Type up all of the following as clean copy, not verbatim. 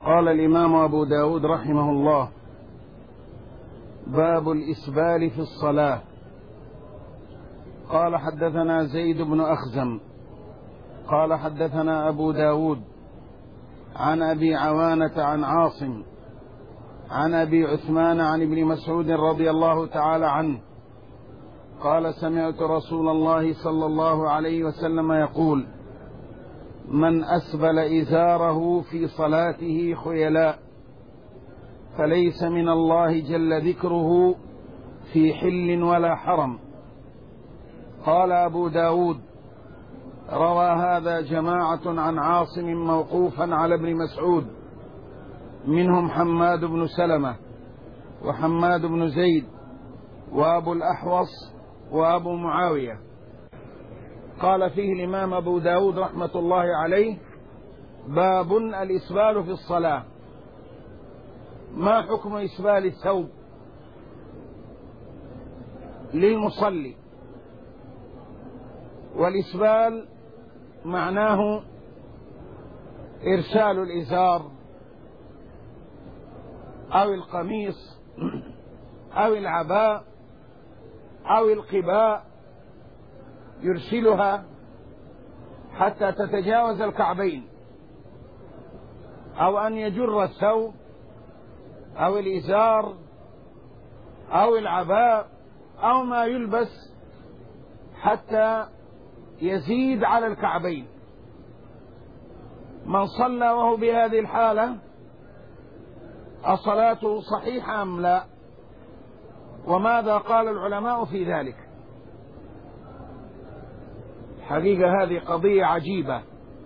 قال الإمام أبو داود رحمه الله: باب الإسبال في الصلاة. قال: حدثنا زيد بن أخزم قال: حدثنا أبو داود عن أبي عوانة عن عاصم عن أبي عثمان عن ابن مسعود رضي الله تعالى عنه قال: سمعت رسول الله صلى الله عليه وسلم يقول: من أسبل إزاره في صلاته خيلاء فليس من الله جل ذكره في حل ولا حرم. قال أبو داود: روى هذا جماعة عن عاصم موقوفا على ابن مسعود، منهم حماد بن سلمة وحماد بن زيد وأبو الأحوص وأبو معاوية. قال فيه الإمام أبو داود رحمة الله عليه: باب الإسبال في الصلاة. ما حكم إسبال الثوب للمصلي؟ والإسبال معناه إرسال الإزار أو القميص أو العباء أو القباء، يرسلها حتى تتجاوز الكعبين، أو أن يجر الثوب أو الإزار أو العباء أو ما يلبس حتى يزيد على الكعبين. من صلى وهو بهذه الحالة الصلاة صحيحة أم لا؟ وماذا قال العلماء في ذلك؟ حقيقة هذه قضية عجيبة،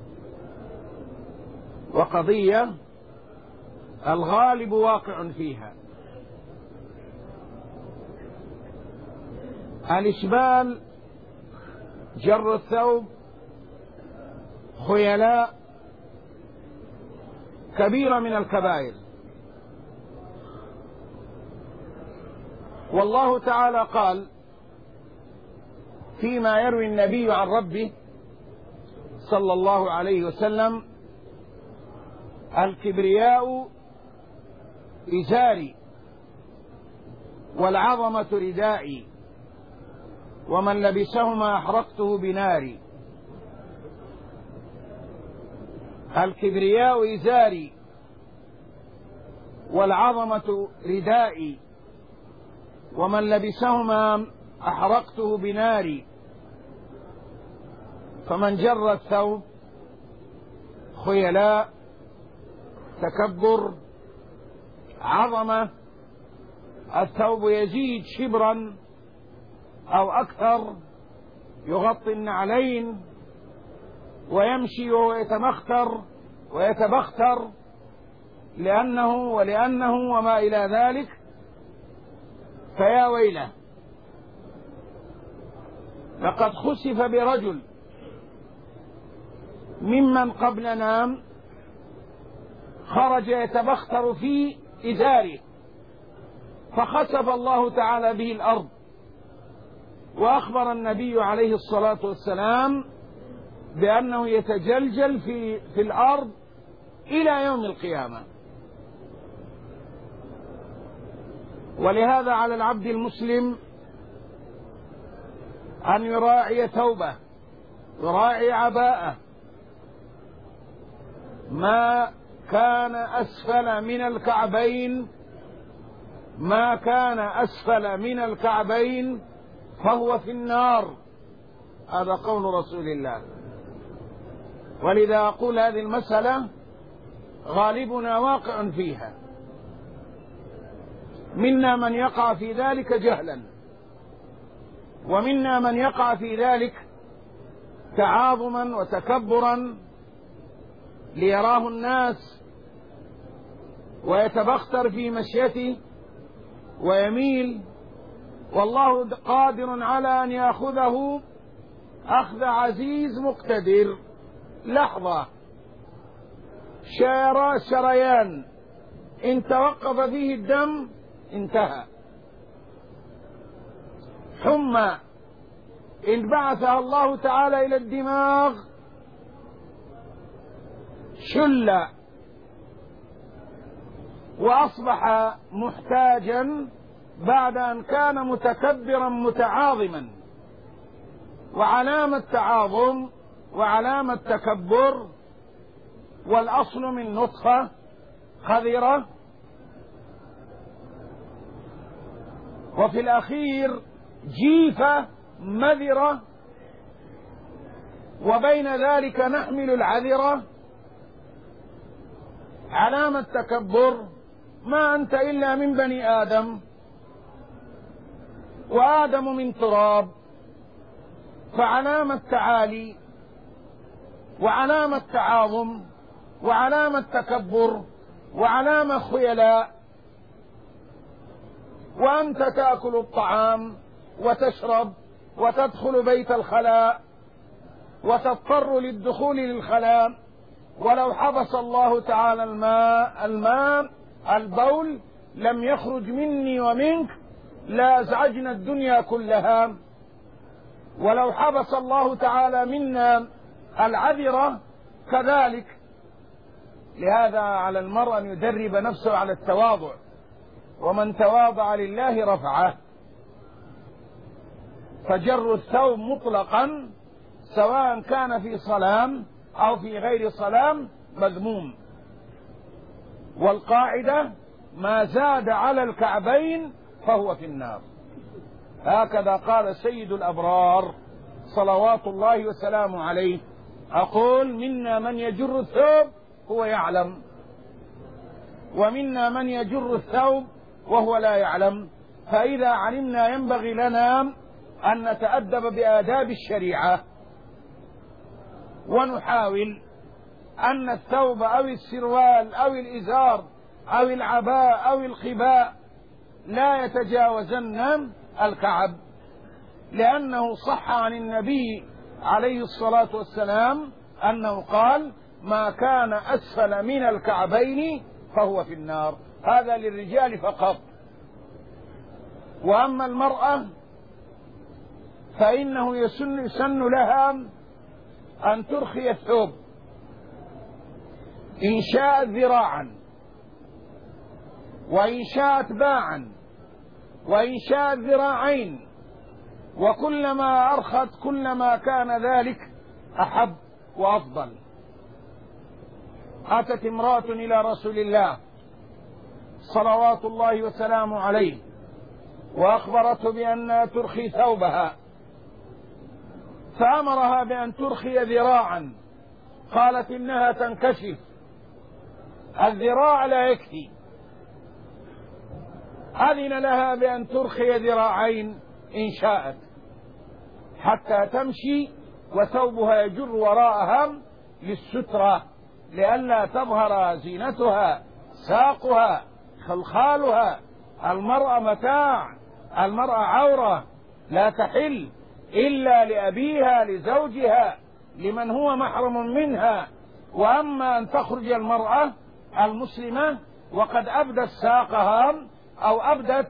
وقضية الغالب واقع فيها. الإسبال جر الثوب خيلاء كبيرة من الكبائر، والله تعالى قال فيما يروي النبي عن ربه صلى الله عليه وسلم: الكبرياء إزاري والعظمة ردائي ومن لبسهما أحرقته بناري. الكبرياء إزاري والعظمة ردائي ومن لبسهما أحرقته بناري. فمن جر الثوب خيلاء، تكبر، عظمة، الثوب يزيد شبرا أو أكثر، يغطي النعلين ويمشي وهو يتمختر ويتبختر لأنه وما إلى ذلك، فيا ويله. لقد خسف برجل ممن قبلنا خرج يتبختر في إزاره، فخسف الله تعالى به الأرض، وأخبر النبي عليه الصلاة والسلام بأنه يتجلجل في الأرض إلى يوم القيامة. ولهذا على العبد المسلم أن يراعي ثوبه، يراعي عباءه، ما كان أسفل من الكعبين، ما كان أسفل من الكعبين فهو في النار. هذا قول رسول الله. ولذا أقول هذه المسألة غالبنا واقع فيها، منا من يقع في ذلك جهلا، ومنا من يقع في ذلك تعاظما وتكبرا ليراه الناس، ويتبختر في مشيته ويميل، والله قادر على أن يأخذه أخذ عزيز مقتدر. لحظة، شريان، إن توقف فيه الدم انتهى. حمى إن بعثها الله تعالى إلى الدماغ شل وأصبح محتاجا بعد أن كان متكبرا متعاظما. وعلامة تعاظم وعلامة تكبر والأصل من نطفة خذرة، وفي الأخير جيفة مذرة، وبين ذلك نحمل العذرة. علامة تكبر ما أنت إلا من بني آدم، وآدم من تراب، فعلامة تعالي وعلامة تعاظم وعلامة تكبر وعلامة خيلاء. وأنت تأكل الطعام وتشرب وتدخل بيت الخلاء وتضطر للدخول للخلاء، ولو حبس الله تعالى الماء البول لم يخرج مني ومنك لازعجنا الدنيا كلها. ولو حبس الله تعالى منا العذرة كذلك. لهذا على المرء أن يدرب نفسه على التواضع، ومن تواضع لله رفعه. فجر الثوب مطلقا سواء كان في صلام أو في غير صلام مذموم. والقاعدة ما زاد على الكعبين فهو في النار. هكذا قال سيد الأبرار صلوات الله وسلامه عليه. أقول منا من يجر الثوب هو يعلم، ومنا من يجر الثوب وهو لا يعلم. فإذا علمنا ينبغي لنا أن نتأدب بآداب الشريعة، ونحاول أن الثوب أو السروال أو الإزار أو العباء أو القباء لا يتجاوزن الكعب، لأنه صح عن النبي عليه الصلاة والسلام أنه قال ما كان أسفل من الكعبين فهو في النار. هذا للرجال فقط. وأما المرأة فإنه يسن لها أن ترخي الثوب إن شاءت ذراعا، وإن شاءت باعا، وإن شاءت ذراعين، وكلما أرخت كلما كان ذلك أحب وأفضل. أتت امرأة إلى رسول الله صلوات الله وسلامه عليه وأخبرته بأنها ترخي ثوبها، فأمرها بأن ترخي ذراعا. قالت إنها تنكشف، الذراع لا يكفي. أذن لها بأن ترخي ذراعين إن شاءت حتى تمشي وثوبها يجر وراءها للسترة، لئلا تظهر زينتها، ساقها، خلخالها. المرأة متاع، المرأة عورة لا تحل إلا لأبيها، لزوجها، لمن هو محرم منها. وأما أن تخرج المرأة المسلمة وقد أبدت ساقها أو أبدت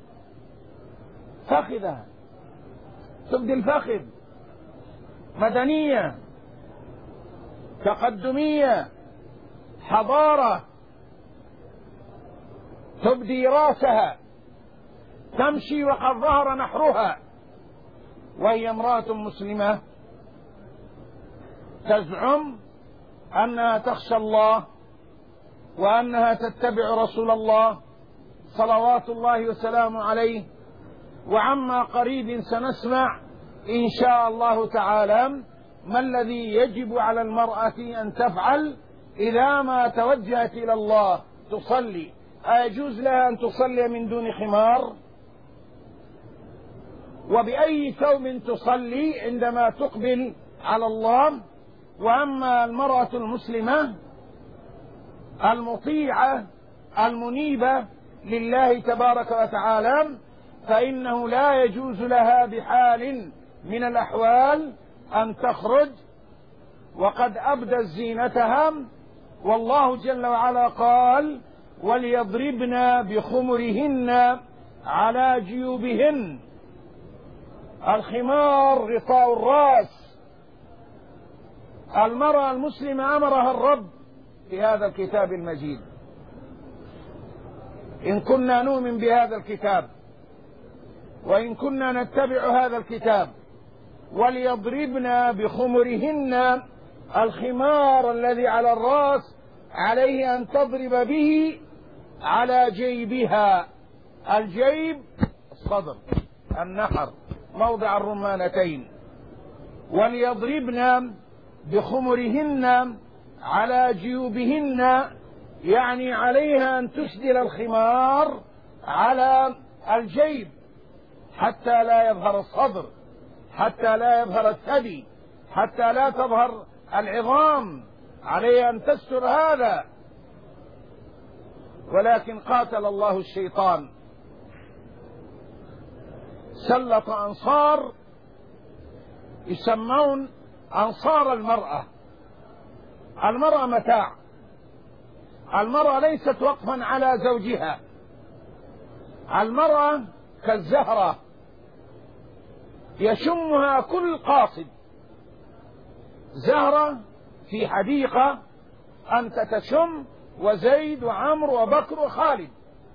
فخذها، تبدي الفخذ، مدنية، تقدمية، حضارة، تبدي راسها، تمشي وقد ظهر نحرها، وهي امرأة مسلمة تزعم أنها تخشى الله وأنها تتبع رسول الله صلوات الله وسلامه عليه. وعما قريب سنسمع إن شاء الله تعالى ما الذي يجب على المرأة أن تفعل إذا ما توجهت إلى الله تصلي. أيجوز لها أن تصلي من دون خمار؟ وبأي ثوب تصلي عندما تقبل على الله؟ وأما المرأة المسلمة المطيعة المنيبة لله تبارك وتعالى فإنه لا يجوز لها بحال من الأحوال أن تخرج وقد أبدت زينتها. والله جل وعلا قال وليضربن بخمرهن على جيوبهن. الخمار غطاء الرأس. المرأة المسلمة أمرها الرب في هذا الكتاب المجيد إن كنا نؤمن بهذا الكتاب وإن كنا نتبع هذا الكتاب، وليضربن بخمرهن الخمار الذي على الرأس عليه أن تضرب به على جيبها. الجيب الصدر، النحر، موضع الرمانتين. وليضربن بخمرهن على جيوبهن، يعني عليها أن تسدل الخمار على الجيب حتى لا يظهر الصدر، حتى لا يظهر الثدي، حتى لا تظهر العظام، عليها أن تستر هذا. ولكن قاتل الله الشيطان، سلط أنصار يسمون أنصار المرأة. المرأة متاع، المرأة ليست وقفا على زوجها، المرأة كالزهرة يشمها كل قاصد. زهرة في حديقة أنت تشم، وزيد وعمرو وبكر وخالد.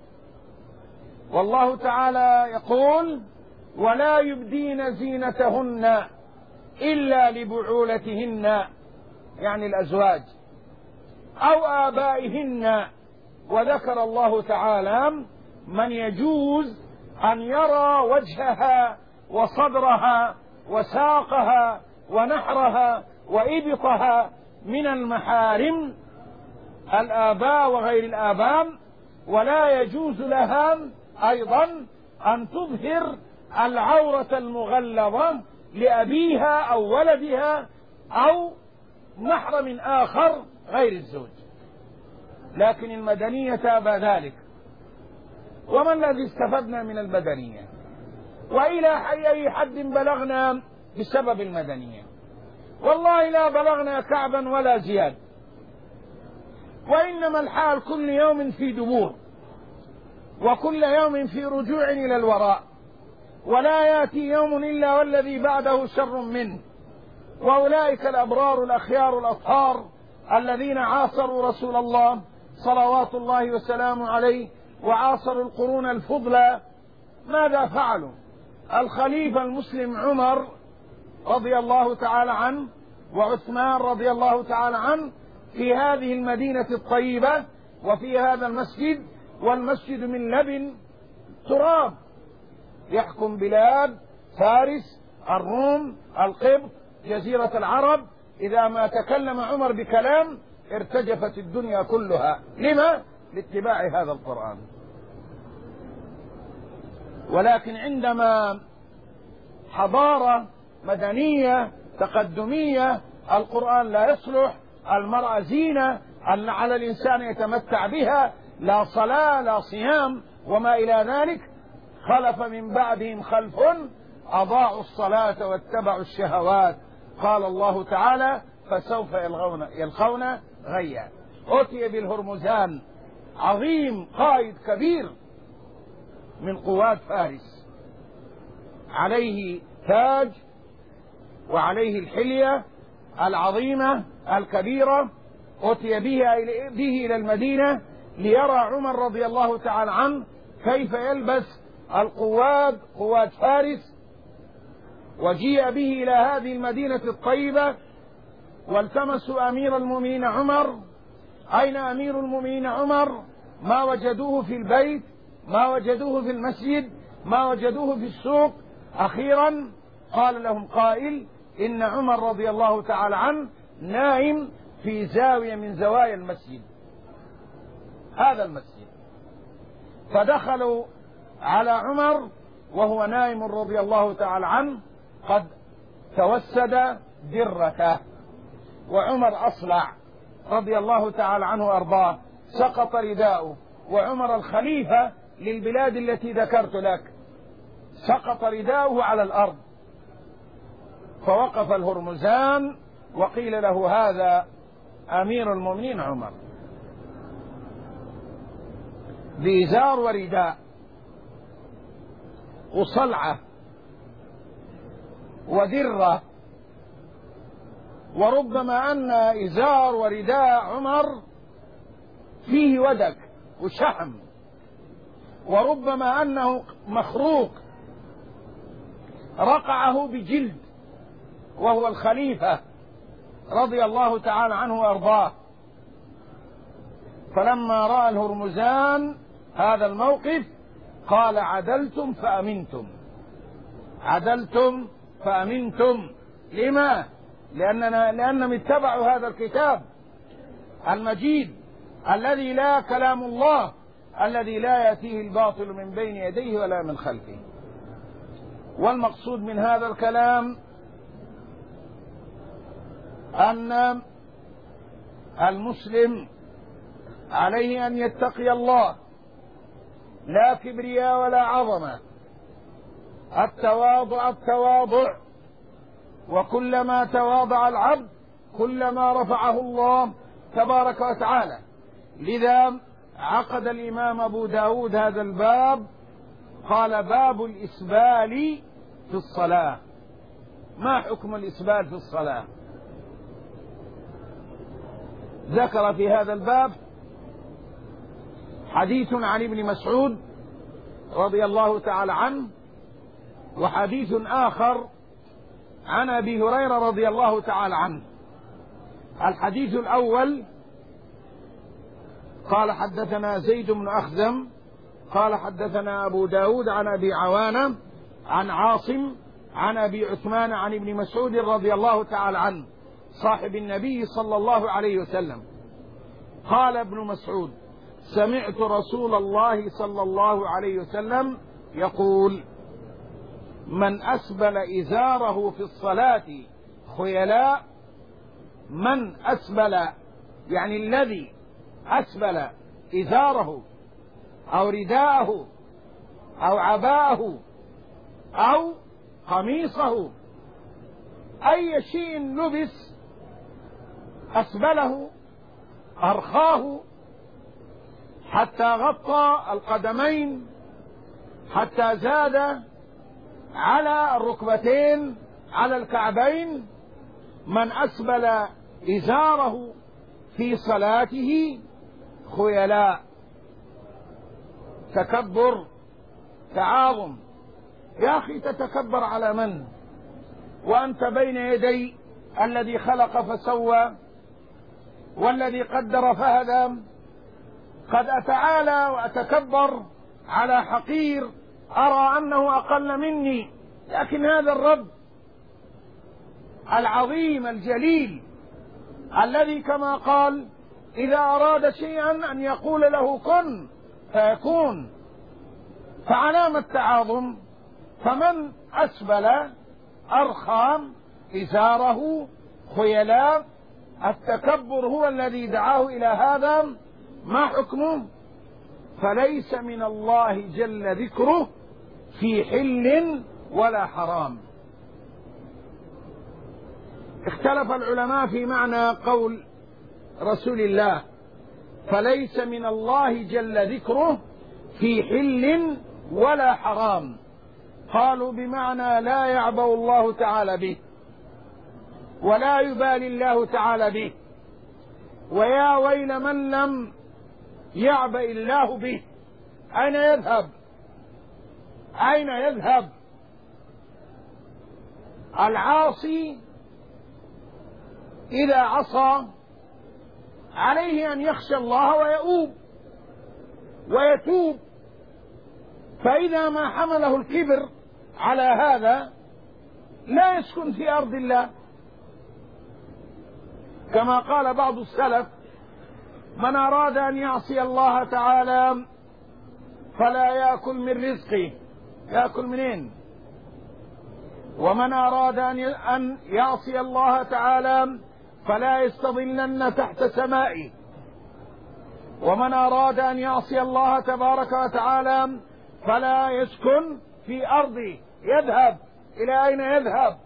والله تعالى يقول: ولا يبدين زينتهن إلا لبعولتهن، يعني الأزواج، أو آبائهن. وذكر الله تعالى من يجوز أن يرى وجهها وصدرها وساقها ونحرها وإبطها من المحارم، الآباء وغير الآباء. ولا يجوز لها أيضا أن تظهر العورة المغلظة لأبيها أو ولدها أو محرم آخر غير الزوج. لكن المدنية تابى ذلك. وما الذي استفدنا من المدنية؟ وإلى أي حد بلغنا بسبب المدنية؟ والله لا بلغنا كعبا ولا زياد، وإنما الحال كل يوم في دبور، وكل يوم في رجوع إلى الوراء، ولا يأتي يوم إلا والذي بعده شر منه. وأولئك الأبرار الأخيار الأطهار الذين عاصروا رسول الله صلوات الله وسلامه عليه، وعاصروا القرون الفضلى، ماذا فعلوا؟ الخليفة المسلم عمر رضي الله تعالى عنه وعثمان رضي الله تعالى عنه في هذه المدينة الطيبة وفي هذا المسجد، والمسجد من لبن تراب، يحكم بلاد فارس، الروم، القبط، جزيرة العرب. إذا ما تكلم عمر بكلام ارتجفت الدنيا كلها. لما؟ لاتباع هذا القرآن. ولكن عندما حضارة مدنية تقدمية، القرآن لا يصلح، المرأة زينة على الإنسان يتمتع بها، لا صلاة لا صيام وما إلى ذلك. خلف من بعدهم خلف أضاعوا الصلاة واتبعوا الشهوات. قال الله تعالى: فسوف يلقون غيا. أتي بالهرمزان، عظيم قائد كبير من قوات فارس، عليه تاج وعليه الحلية العظيمة الكبيرة. أتي به إلى المدينة ليرى عمر رضي الله تعالى عنه كيف يلبس قوات فارس. وجيء به إلى هذه المدينة الطيبة، والتمسوا أمير المؤمنين عمر. أين أمير المؤمنين عمر؟ ما وجدوه في البيت، ما وجدوه في المسجد، ما وجدوه في السوق. أخيرا قال لهم قائل: إن عمر رضي الله تعالى عنه نائم في زاوية من زوايا المسجد، هذا المسجد. فدخلوا على عمر وهو نائم رضي الله تعالى عنه، قد توسد درته، وعمر أصلع رضي الله تعالى عنه وأرضاه، سقط رداؤه. وعمر الخليفة للبلاد التي ذكرت لك، سقط رداؤه على الأرض. فوقف الهرمزان وقيل له: هذا أمير المؤمنين عمر، بإزار ورداء وصلعة ودرة، وربما أن إزار ورداء عمر فيه ودك وشحم، وربما أنه مخروق رقعه بجلد، وهو الخليفة رضي الله تعالى عنه وأرضاه. فلما رأى الهرمزان هذا الموقف قال: عدلتم فأمنتم، عدلتم فأمنتم. لما؟ لأنهم اتبعوا هذا الكتاب المجيد الذي لا كلام الله، الذي لا يأتيه الباطل من بين يديه ولا من خلفه. والمقصود من هذا الكلام أن المسلم عليه أن يتقي الله، لا كبرياء ولا عظمة، التواضع التواضع، وكلما تواضع العبد كلما رفعه الله تبارك وتعالى. لذا عقد الإمام أبو داود هذا الباب، قال: باب الإسبال في الصلاة. ما حكم الإسبال في الصلاة؟ ذكر في هذا الباب حديث عن ابن مسعود رضي الله تعالى عنه، وحديث آخر عن أبي هريرة رضي الله تعالى عنه. الحديث الأول قال: حدثنا زيد بن أخزم قال: حدثنا أبو داود عن أبي عوانة عن عاصم عن أبي عثمان عن ابن مسعود رضي الله تعالى عنه صاحب النبي صلى الله عليه وسلم قال ابن مسعود: سمعت رسول الله صلى الله عليه وسلم يقول: من أسبل إزاره في الصلاة خيلاء، من أسبل يعني الذي أسبل إزاره أو رداءه أو عباءه أو قميصه، أي شيء لبس أسبله أرخاه حتى غطى القدمين، حتى زاد على الركبتين على الكعبين. من أسبل إزاره في صلاته خيلاء، تكبر، تعاظم. يا أخي تتكبر على من وأنت بين يدي الذي خلق فسوى والذي قدر فهدى؟ قد أتعالى وأتكبر على حقير أرى أنه أقل مني، لكن هذا الرب العظيم الجليل الذي كما قال: إذا أراد شيئا أن يقول له كن فيكون. فعلامة التعاظم. فمن أسبل أرخى إزاره خيلاء، التكبر هو الذي دعاه إلى هذا. ما حكمه؟ فليس من الله جل ذكره في حل ولا حرام. اختلف العلماء في معنى قول رسول الله: فليس من الله جل ذكره في حل ولا حرام. قالوا بمعنى لا يعبأ الله تعالى به ولا يبالي الله تعالى به، ويا ويل من لم يعبأ الله به. أين يذهب؟ أين يذهب؟ العاصي إذا عصى عليه أن يخشى الله ويتوب، فإذا ما حمله الكبر على هذا لا يسكن في أرض الله. كما قال بعض السلف: من أراد أن يعصي الله تعالى فلا يأكل من رزقه. يأكل منين؟ ومن أراد أن يعصي الله تعالى فلا يستظلن تحت سمائه. ومن أراد أن يعصي الله تبارك وتعالى فلا يسكن في أرضه. يذهب إلى أين يذهب؟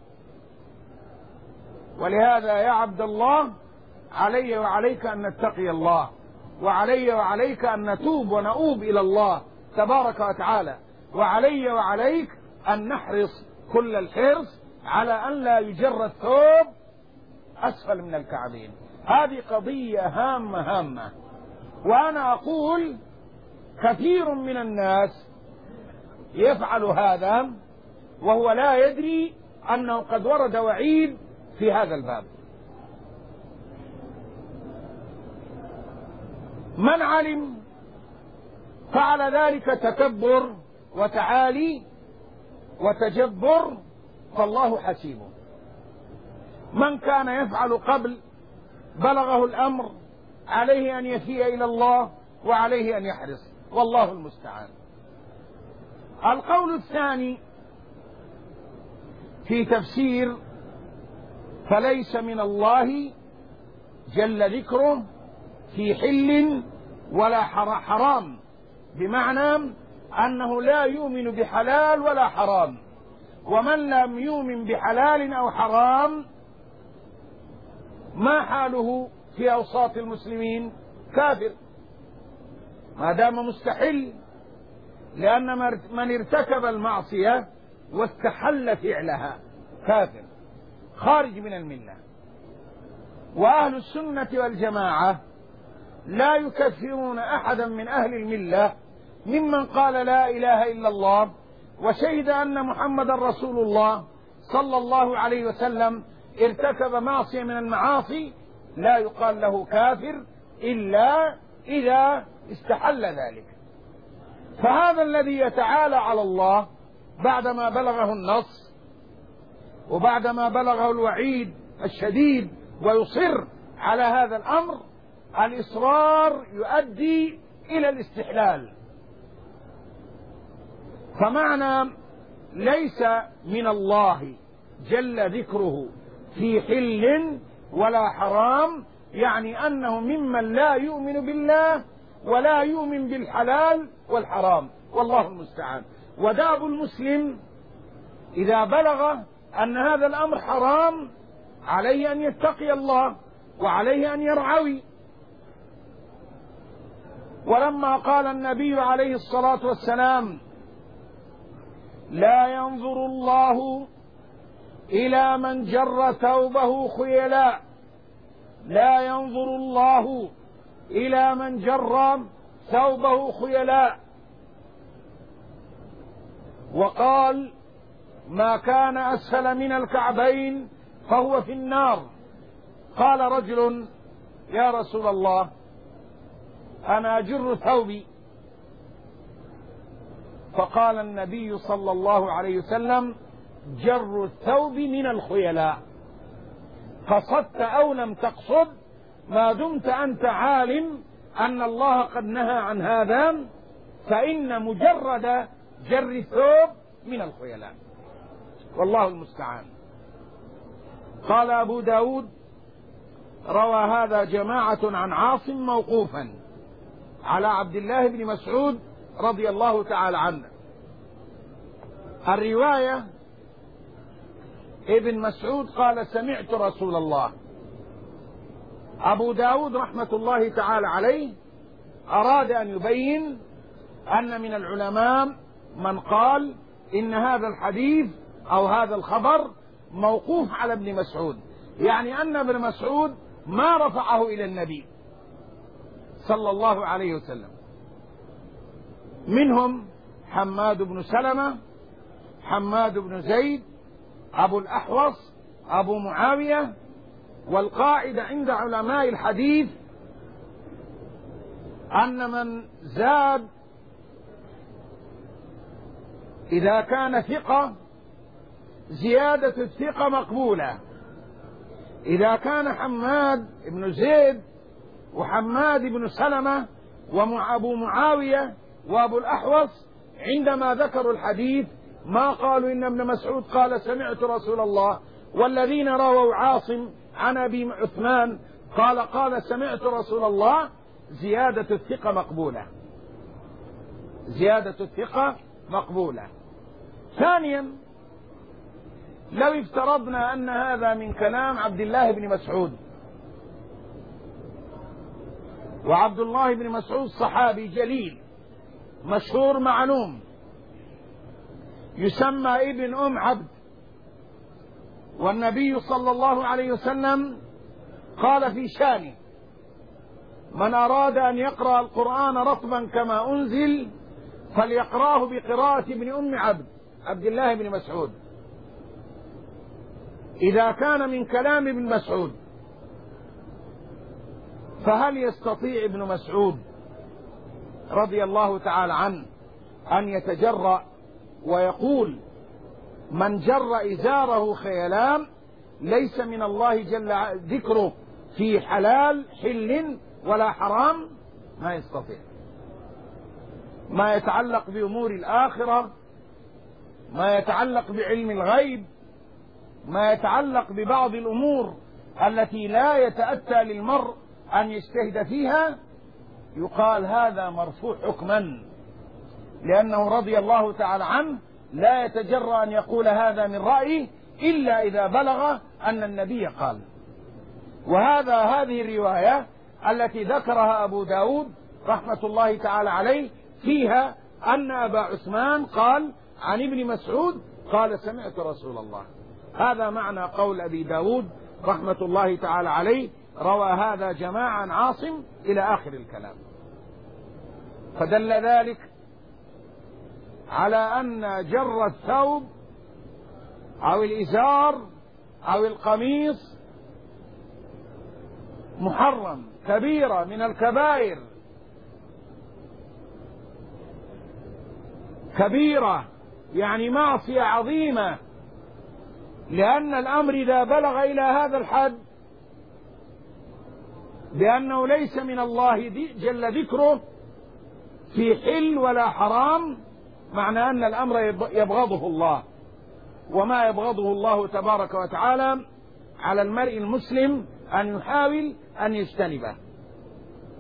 ولهذا يا عبد الله علي وعليك أن نتقي الله، وعلي وعليك أن نتوب ونؤوب إلى الله تبارك وتعالى، وعلي وعليك أن نحرص كل الحرص على أن لا يجر الثوب أسفل من الكعبين. هذه قضية هامة. وأنا أقول كثير من الناس يفعل هذا وهو لا يدري أنه قد ورد وعيد في هذا الباب. من علم فعل ذلك تكبر وتعالي وتجبر فالله حسيبه. من كان يفعل قبل بلغه الأمر عليه أن يفيء إلى الله وعليه أن يحرص، والله المستعان. القول الثاني في تفسير فليس من الله جل ذكره في حل ولا حرام، بمعنى أنه لا يؤمن بحلال ولا حرام، ومن لم يؤمن بحلال أو حرام ما حاله في أوساط المسلمين؟ كافر ما دام مستحل، لأن من ارتكب المعصية واستحل فعلها كافر خارج من الملة. وأهل السنة والجماعة لا يكفرون أحدا من أهل الملة ممن قال لا إله إلا الله وشهد أن محمد رسول الله صلى الله عليه وسلم ارتكب معصية من المعاصي، لا يقال له كافر إلا إذا استحل ذلك. فهذا الذي يتعالى على الله بعدما بلغه النص وبعدما بلغه الوعيد الشديد ويصر على هذا الأمر، الإصرار يؤدي إلى الاستحلال. فمعنى ليس من الله جل ذكره في حل ولا حرام يعني أنه ممن لا يؤمن بالله ولا يؤمن بالحلال والحرام، والله المستعان. وداب المسلم إذا بلغ أن هذا الأمر حرام عليه أن يتقي الله وعليه أن يرعوي. ولما قال النبي عليه الصلاة والسلام لا ينظر الله إلى من جر ثوبه خيلاء، لا ينظر الله إلى من جر ثوبه خيلاء، وقال ما كان أسفل من الكعبين فهو في النار. قال رجل يا رسول الله أنا أجر ثوبي، فقال النبي صلى الله عليه وسلم جر الثوب من الخيلاء، قصدت أو لم تقصد ما دمت أنت عالم أن الله قد نهى عن هذا فإن مجرد جر الثوب من الخيلاء، والله المستعان. قال أبو داود روى هذا جماعة عن عاصم موقوفا على عبد الله بن مسعود رضي الله تعالى عنه. الرواية ابن مسعود قال سمعت رسول الله. أبو داود رحمة الله تعالى عليه أراد أن يبين أن من العلماء من قال إن هذا الحديث أو هذا الخبر موقوف على ابن مسعود، يعني أن ابن مسعود ما رفعه إلى النبي صلى الله عليه وسلم. منهم حماد بن سلمة، حماد بن زيد، أبو الأحوص، أبو معاوية. والقاعدة عند علماء الحديث أن من زاد إذا كان ثقة زيادة الثقة مقبولة. إذا كان حماد بن زيد وحماد بن سلمة وأبو معاوية وأبو الأحوص عندما ذكروا الحديث ما قالوا إن ابن مسعود قال سمعت رسول الله، والذين رووا عاصم عن أبي عثمان قال سمعت رسول الله، زيادة الثقة مقبولة، زيادة الثقة مقبولة. ثانيا لو افترضنا أن هذا من كلام عبد الله بن مسعود، وعبد الله بن مسعود صحابي جليل مشهور معلوم يسمى ابن أم عبد، والنبي صلى الله عليه وسلم قال في شانه من أراد أن يقرأ القرآن رطبا كما أنزل فليقرأه بقراءة ابن أم عبد الله بن مسعود. إذا كان من كلام ابن مسعود فهل يستطيع ابن مسعود رضي الله تعالى عنه أن يتجرأ ويقول من جر إزاره خيلان ليس من الله جل ذكره في حل ولا حرام؟ ما يستطيع. ما يتعلق بأمور الآخرة، ما يتعلق بعلم الغيب، ما يتعلق ببعض الأمور التي لا يتأتى للمرء أن يجتهد فيها، يقال هذا مرفوع حكما، لأنه رضي الله تعالى عنه لا يتجرأ أن يقول هذا من رأيه إلا إذا بلغ أن النبي قال. هذه الرواية التي ذكرها أبو داود رحمة الله تعالى عليه فيها أن أبا عثمان قال عن ابن مسعود قال سمعت رسول الله. هذا معنى قول أبي داود رحمة الله تعالى عليه، روى هذا جماعة عن عاصم إلى آخر الكلام. فدل ذلك على أن جر الثوب أو الإزار أو القميص محرم، كبيرة من الكبائر، كبيرة يعني معصية عظيمة، لأن الأمر إذا بلغ إلى هذا الحد بأنه ليس من الله جل ذكره في حل ولا حرام، معنى أن الأمر يبغضه الله، وما يبغضه الله تبارك وتعالى على المرء المسلم أن يحاول أن يجتنبه.